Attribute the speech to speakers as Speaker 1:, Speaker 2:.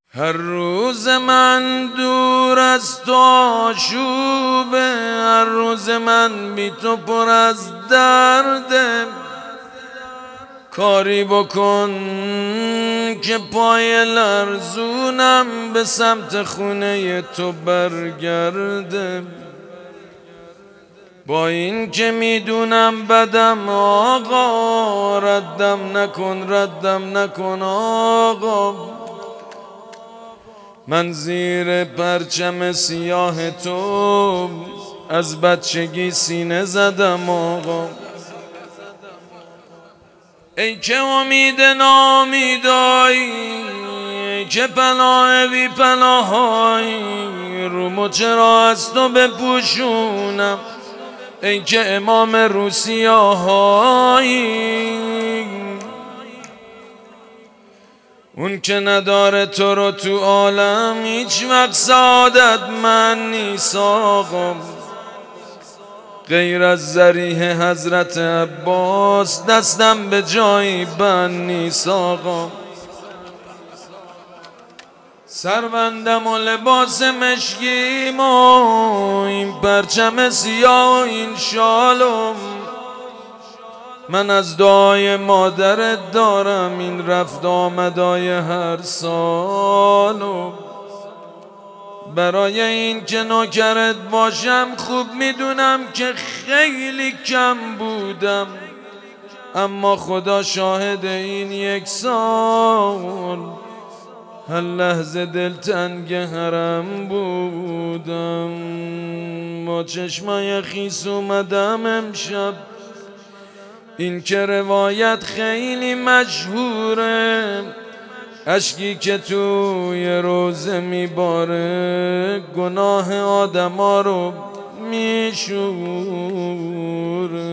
Speaker 1: هر روز من دور از تو آشوبه، هر روز من بی تو پر از درده. کاری بکن که پای لرزونم به سمت خونه تو برگرده. با این که میدونم بدم آقا، ردم نکن آقا. من زیر پرچم سیاه تو از بچگی سینه زدم آقا. ای که امید نامیدایی، ای که پناه بی پناهایی، رومو چرا از تو بپوشونم، ای که امام روسیاهایی. اون که نداره تو رو تو عالم هیچ وقت سعادت من نیست آقا. غیر از ذریح حضرت عباس دستم به جایی بند نیست آقا. سربندم و لباس مشکیم و این پرچم سیاه و این شالم، من از دعای مادرت دارم این رفت آمدای هر سالم. برای این که نوکرت باشم خوب میدونم که خیلی کم بودم، اما خدا شاهد این یک سال هر لحظه دلتنگ حرم بودم. با چشمای خیس اومدم امشب، این که روایت خیلی مشهوره، اشکی که توی روزه میباره گناه آدما رو میشوره.